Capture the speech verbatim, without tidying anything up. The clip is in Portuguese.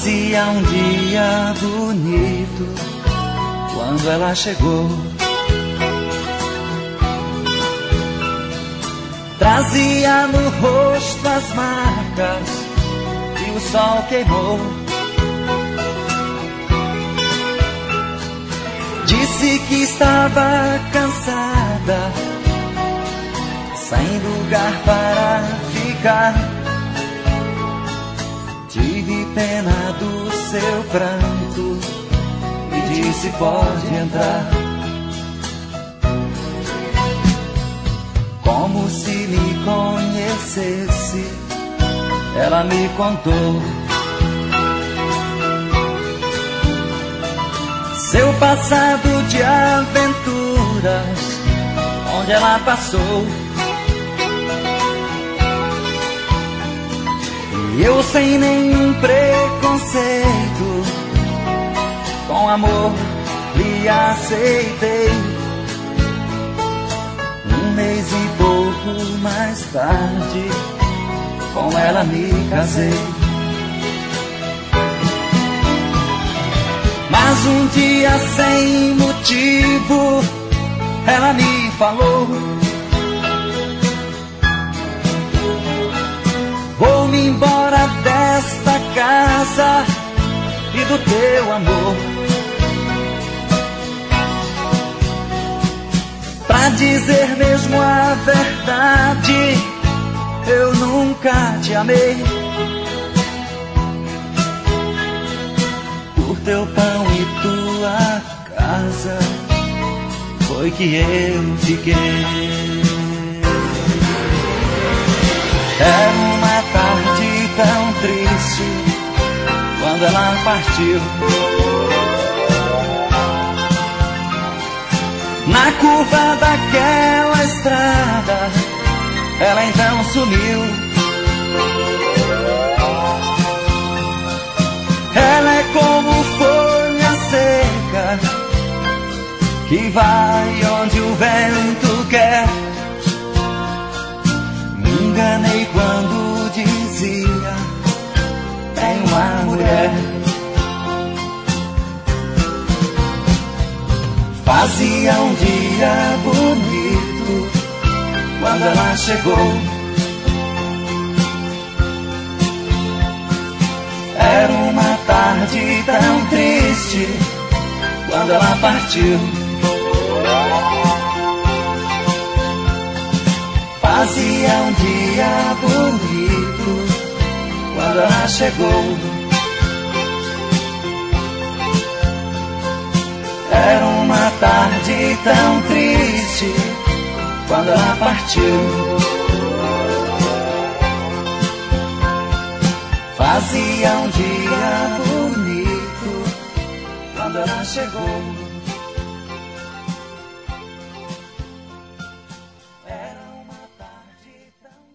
Fazia um dia bonito quando ela chegou. Trazia no rosto as marcas que o sol queimou. Disse que estava cansada, sem lugar para ficar. Tive pena do seu pranto e disse: pode entrar. Como se me conhecesse, ela me contou seu passado de aventuras, onde ela passou. E eu, sem nenhum preconceito, com amor lhe aceitei. Um mês e pouco mais tarde, com ela me casei. Mas um dia, sem motivo, ela me falou: vou-me embora desta casa e do teu amor. Pra dizer mesmo a verdade, eu nunca te amei. Por teu pão e tua casa foi que eu fiquei. Era uma tarde tão triste quando ela partiu. Na curva daquela estrada, ela então sumiu. Ela é como folha seca que vai onde o vento quer. Me enganei quando dizia: tem uma mulher. Fazia um dia bonito quando ela chegou. Era uma tarde tão triste quando ela partiu. Fazia um dia bonito quando ela chegou. Era uma tarde tão triste quando ela partiu. Fazia um dia bonito quando ela chegou.